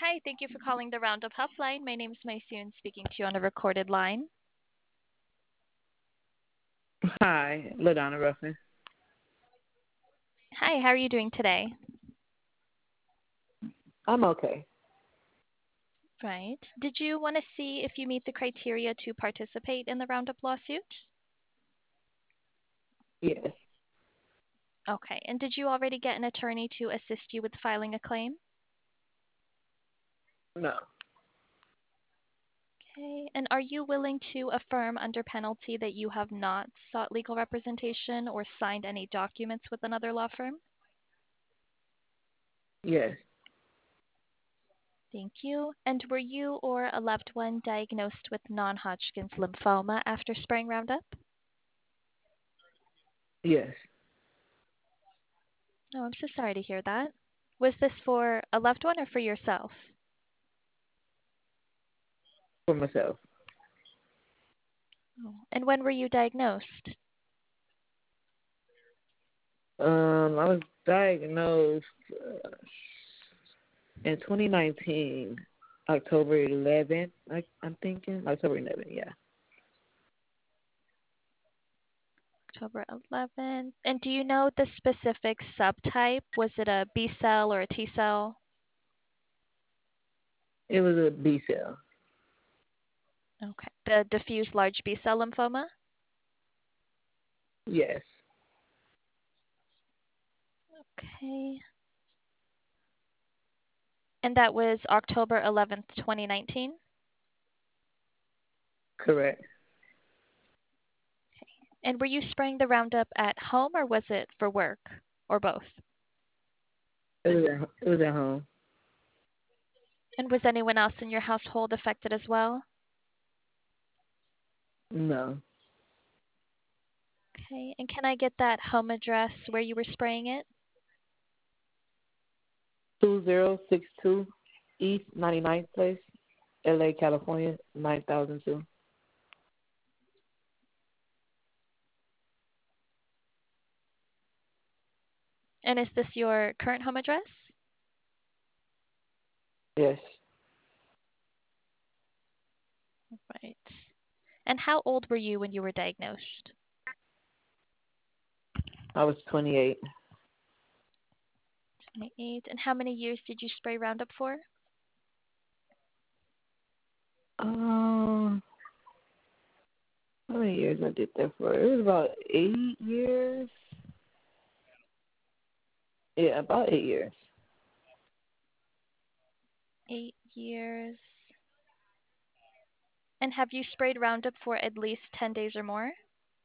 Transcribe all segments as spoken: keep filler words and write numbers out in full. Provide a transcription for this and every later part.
Hi, thank you for calling the Roundup Helpline. My name is Maysoon, speaking to you on a recorded line. Hi, LaDonna Ruffin. Hi, how are you doing today? I'm okay. Right. Did you want to see if you meet the criteria to participate in the Roundup lawsuit? Yes. Okay. And did you already get an attorney to assist you with filing a claim? No. Okay. And are you willing to affirm under penalty that you have not sought legal representation or signed any documents with another law firm? Yes. Thank you. And were you or a loved one diagnosed with non-Hodgkin's lymphoma after spraying Roundup? Yes. Oh, I'm so sorry to hear that. Was this for a loved one or for yourself? For myself. Oh. And when were you diagnosed? Um, I was diagnosed uh, in twenty nineteen, October eleventh. I, I'm thinking October eleventh. Yeah. October eleventh. And do you know the specific subtype? Was it a B cell or a T cell? It was a B cell. Okay. The diffuse large B cell lymphoma? Yes. Okay. And that was October eleventh, twenty nineteen? Correct. And were you spraying the Roundup at home or was it for work or both? It was at, it was at home. And was anyone else in your household affected as well? No. Okay. And can I get that home address where you were spraying it? Two zero six two East ninety ninth Place, L A, California, nine thousand two. And is this your current home address? Yes. Right. And how old were you when you were diagnosed? I was twenty-eight. twenty-eight. And how many years did you spray Roundup for? Um, how many years I did that for? It was about eight years. Yeah, about eight years. Eight years. And have you sprayed Roundup for at least ten days or more?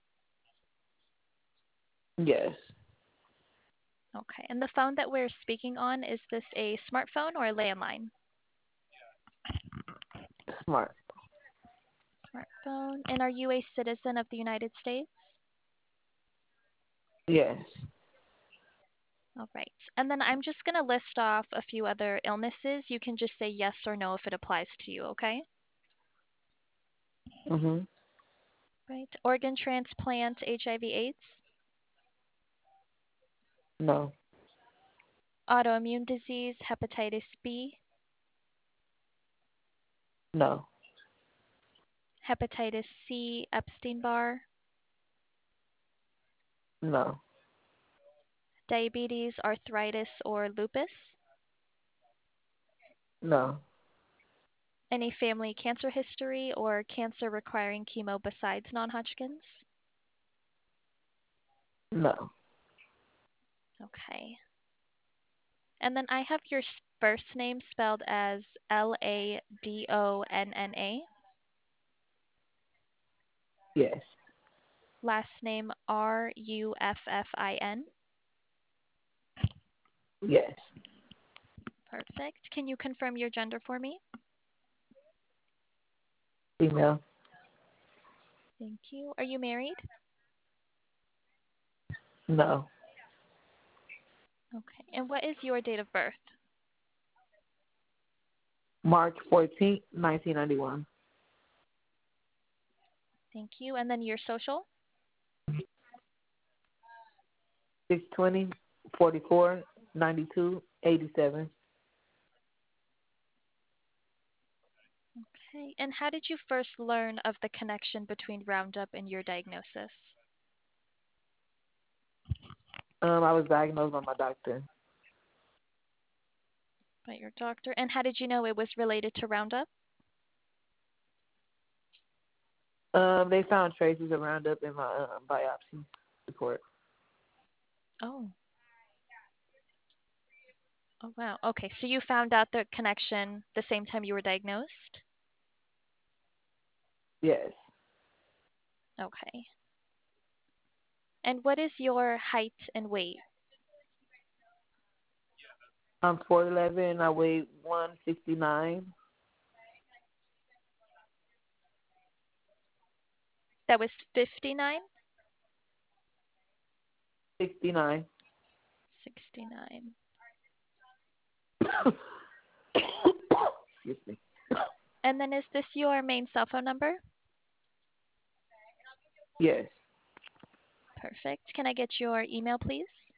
Yes. Okay. And the phone that we're speaking on, is this a smartphone or a landline? Smart. Smartphone. And are you a citizen of the United States? Yes. All right. And then I'm just going to list off a few other illnesses. You can just say yes or no if it applies to you, okay? Mhm. Right. Organ transplant, H I V AIDS, No. autoimmune disease, hepatitis B, No. hepatitis C, Epstein-Barr, No. diabetes, arthritis, or lupus, No. any family cancer history or cancer requiring chemo besides non-Hodgkin's. No. Okay. And then I have your s- first name spelled as L A D O N N A, Yes. last name R U F F I N. Yes. Perfect. Can you confirm your gender for me? Female. Thank you. Are you married? No. Okay. And what is your date of birth? March fourteenth, nineteen ninety one. Thank you. And then your social? Six twenty, forty four, ninety two, eighty seven. Okay. And how did you first learn of the connection between Roundup and your diagnosis? Um, I was diagnosed by my doctor. By your doctor. And how did you know it was related to Roundup? Um, they found traces of Roundup in my um, biopsy report. Oh. Oh, wow. Okay. So you found out the connection the same time you were diagnosed? Yes. Okay. And what is your height and weight? I'm four eleven. I weigh one sixty nine. That was fifty-nine? Sixty nine. sixty-nine. Excuse me. And then is this your main cell phone number? Yes. Perfect. Can I get your email, please?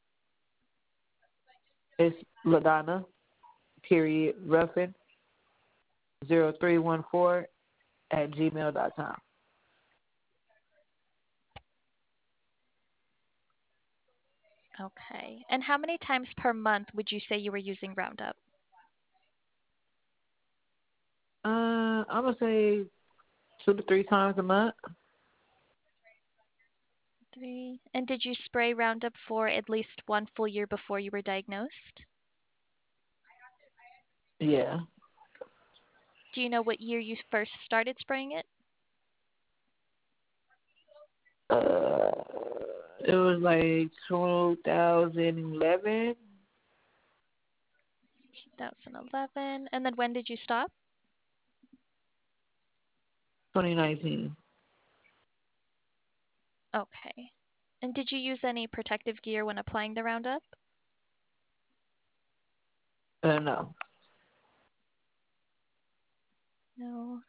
It's Ladonna. Period. Ruffin. Zero three one four at gmail dot com. Okay. And how many times per month would you say you were using Roundup? Uh, I'm gonna say two to three times a month. Three. And did you spray Roundup for at least one full year before you were diagnosed? Yeah. Do you know what year you first started spraying it? Uh, it was like two thousand eleven, twenty eleven. And then when did you stop? twenty nineteen. Okay. And did you use any protective gear when applying the Roundup? Uh, no. No.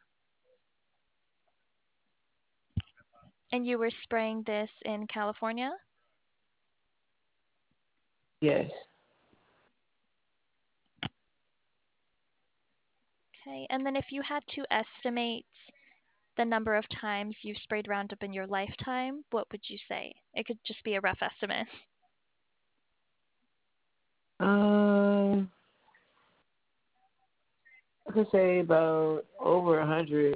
And you were spraying this in California? Yes. Okay. And then if you had to estimate the number of times you've sprayed Roundup in your lifetime, what would you say? It could just be a rough estimate. Um, I could say about over a hundred.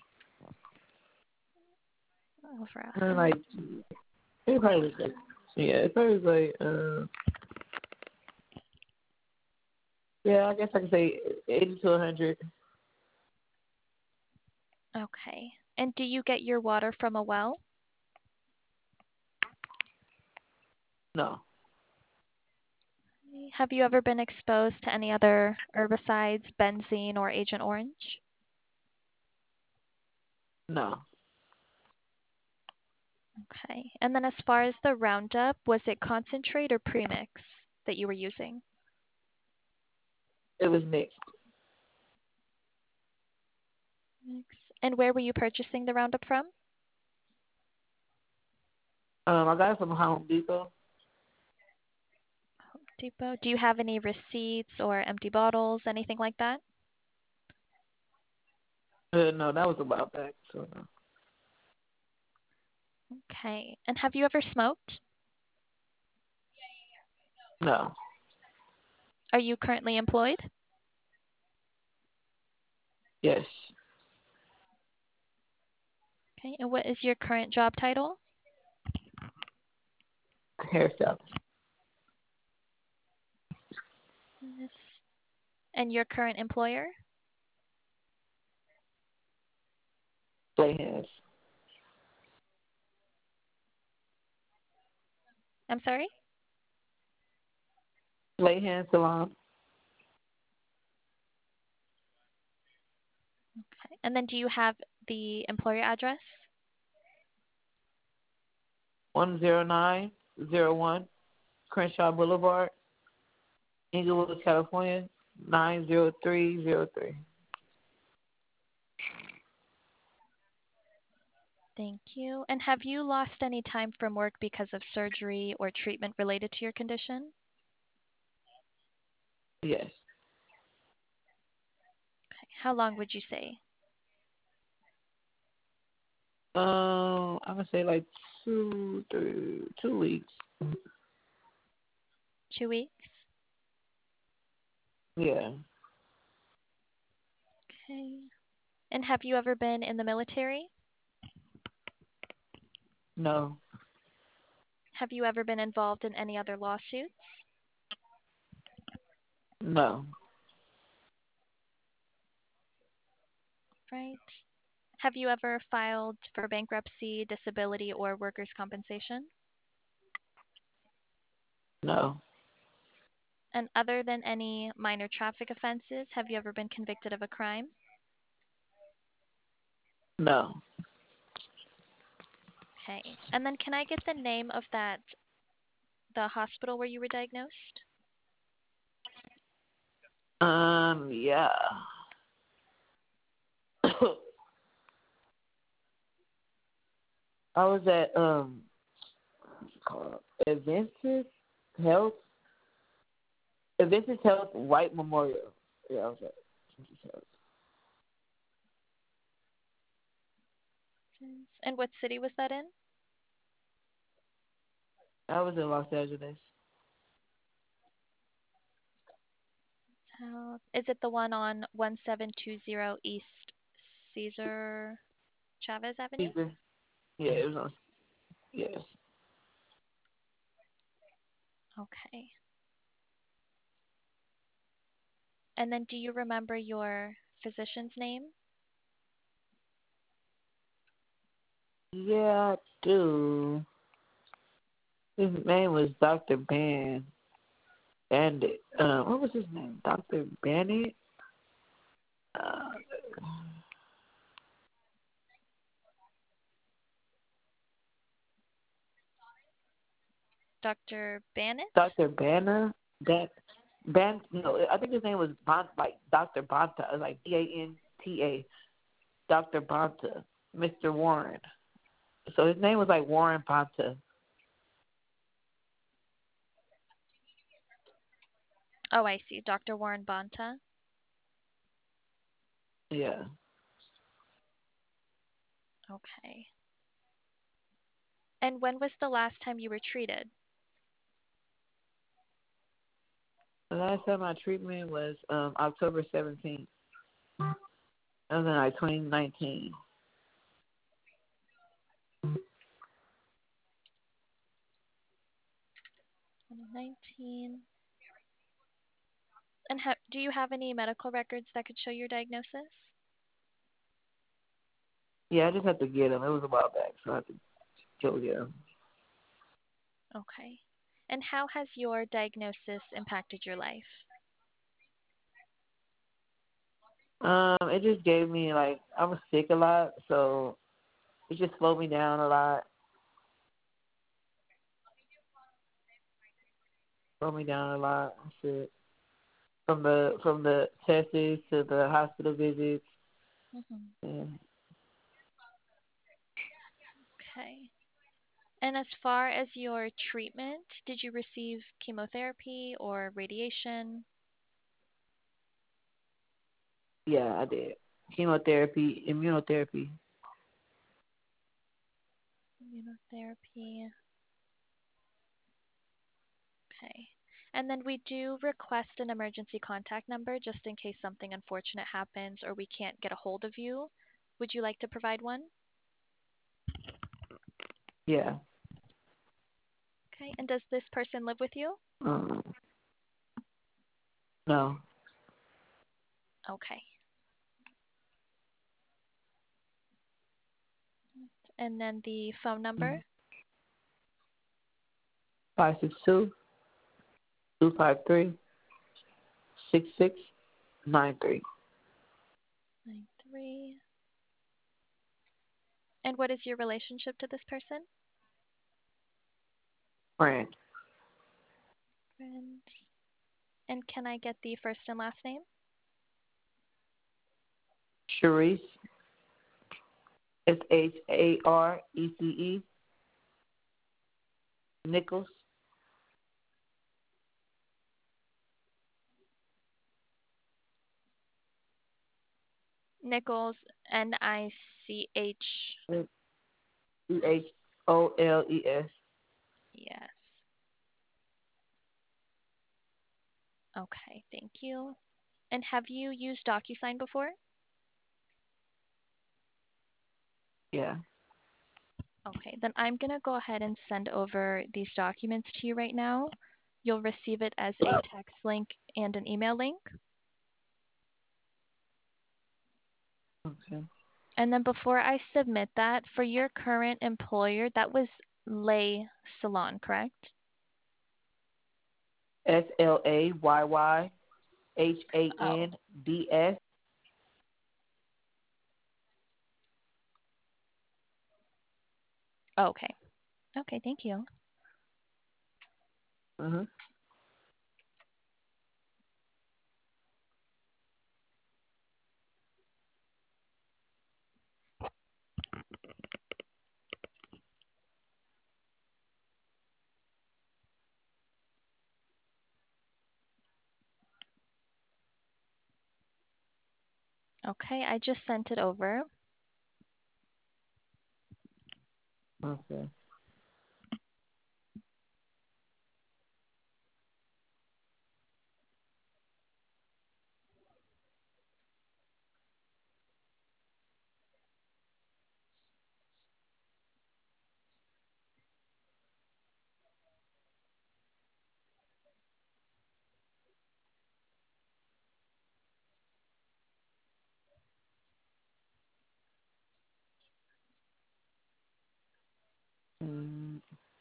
Over a Kind of hundred. like it probably was like yeah, it probably was like uh yeah, I guess I could say eighty to a hundred. Okay. And do you get your water from a well? No, Have you ever been exposed to any other herbicides, benzene, or Agent Orange? no, Okay. And then as far as the Roundup, was it concentrate or premix that you were using? it was mixed. Mix. And where were you purchasing the Roundup from? Um, I got it from Home Depot. Home Depot. Do you have any receipts or empty bottles, anything like that? Uh, no, that was a while back. So no. Okay. And have you ever smoked? No. Are you currently employed? Yes. Okay. And what is your current job title? Hairstyle. Yes. And your current employer? Play hands. I'm sorry? Play hand salon. Okay. And then do you have the employer address? One zero nine zero one Crenshaw Boulevard, Inglewood, California, nine zero three zero three. Thank you. And have you lost any time from work because of surgery or treatment related to your condition? Yes. Okay. How long would you say? Um, I'm gonna say like two, three, two weeks. Two weeks? Yeah. Okay. And have you ever been in the military? No. Have you ever been involved in any other lawsuits? No. Right. Have you ever filed for bankruptcy, disability, or workers' compensation? No. And other than any minor traffic offenses, have you ever been convicted of a crime? No. Okay. And then can I get the name of that the hospital where you were diagnosed? Um. Yeah. I was at um what's it called Adventist Health Adventist Health White Memorial. Yeah, I was at Adventist Health. And what city was that in? I was in Los Angeles. Uh, is it the one on one seven two zero East Cesar Chavez Avenue? Caesar. Yeah, it was on. Yes. Okay. And then do you remember your physician's name? Yeah, I do. His name was Doctor Ban Bandit. Uh, what was his name? Doctor Bandit. Uh, Doctor Bannett? Doctor Banner. That Ban. No, I think his name was Bon, like Doctor Bonta, like B A N T A. Doctor Bonta, Mister Warren. So his name was like Warren Bonta. Oh, I see. Doctor Warren Bonta. Yeah. Okay. And when was the last time you were treated? The last time my treatment was um October seventeenth. That was in like twenty nineteen. twenty nineteen. And ha- do you have any medical records that could show your diagnosis? Yeah, I just had to get him. It was a while back, so I had to go get him. Okay. And how has your diagnosis impacted your life? Um, it just gave me like I was sick a lot, so it just slowed me down a lot. Slowed me down a lot. Shit. From the from the tests to the hospital visits. Hmm. Yeah. Okay. And as far as your treatment, did you receive chemotherapy or radiation? Yeah, I did. Chemotherapy, immunotherapy. Immunotherapy. Okay. And then we do request an emergency contact number just in case something unfortunate happens or we can't get a hold of you. Would you like to provide one? Yeah. Okay. And does this person live with you? Um, no. Okay. And then the phone number? Five six two two five three six six nine three. Nine three. And what is your relationship to this person? Friend. Friend. And can I get the first and last name? Sharice. S H A R E C E. Nichols. Nichols, N I C H. E H O L E S. Yes. Okay, thank you. And have you used DocuSign before? Yeah. Okay, then I'm going to go ahead and send over these documents to you right now. You'll receive it as a text link and an email link. Okay. And then before I submit that, for your current employer, that was Lay Salon, correct? S L A Y Y H A Oh, N D S. okay. Okay, thank you. Mm-hmm. Okay, I just sent it over. Okay. Mm,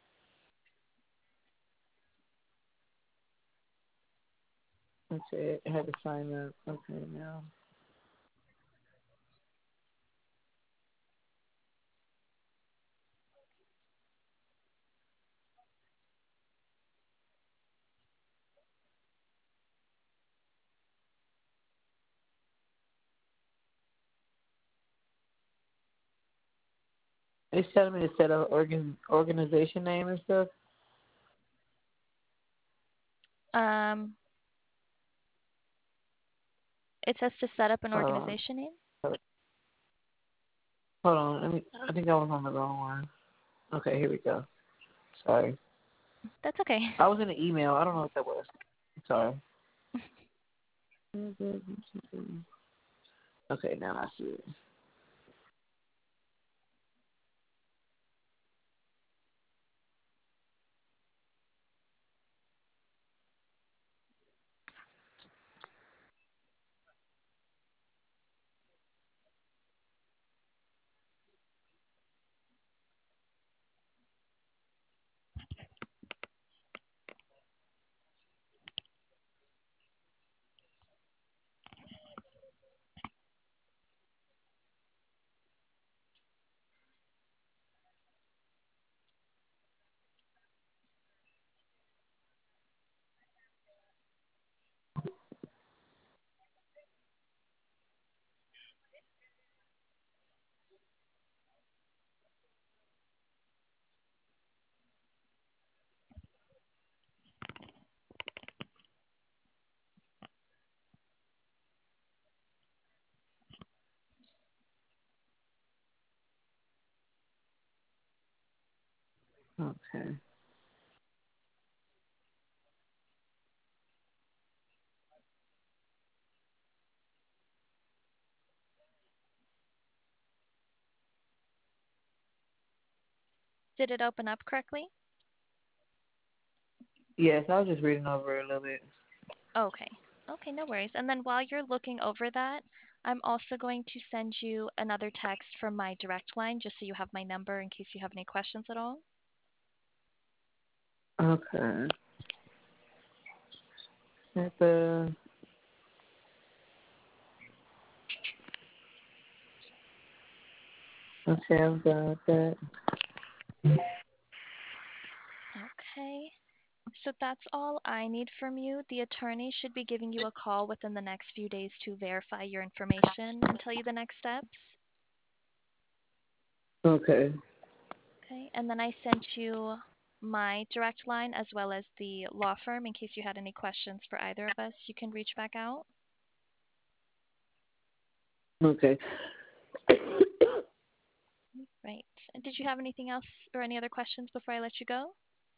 okay. I had to sign up. Okay, now. It's telling me to set up organ organization name and stuff. Um, it says to set up an Hold on. organization name. Hold on. Let me. I think I was on the wrong one. Okay, here we go. Sorry. That's okay. I was in the email. I don't know what that was. Sorry. Okay, now I see it. Okay. Did it open up correctly? Yes, I was just reading over it a little bit. Okay. Okay, no worries. And then while you're looking over that, I'm also going to send you another text from my direct line just so you have my number in case you have any questions at all. Okay. At the okay, I've got that. Okay. So that's all I need from you. The attorney should be giving you a call within the next few days to verify your information and tell you the next steps. Okay. Okay. And then I sent you my direct line as well as the law firm in case you had any questions for either of us. You can reach back out. Okay. Right. And did you have anything else or any other questions before I let you go?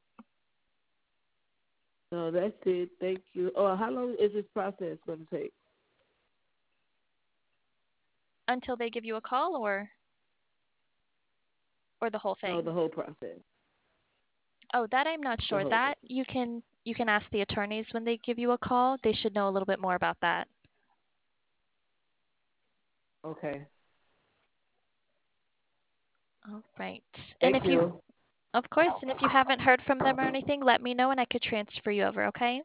No, that's it. Thank you. Oh, how long is this process going to take? Until they give you a call or or the whole No, thing? the whole process. Oh, that I'm not The sure. whole That process. you can you can ask the attorneys when they give you a call. They should know a little bit more about that. Okay. All right. And Thank if you, you. of course, and if you haven't heard from them or anything, let me know and I could transfer you over, okay?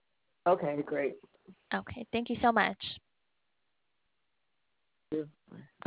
Okay, great. Okay. Thank you so much. Thank you.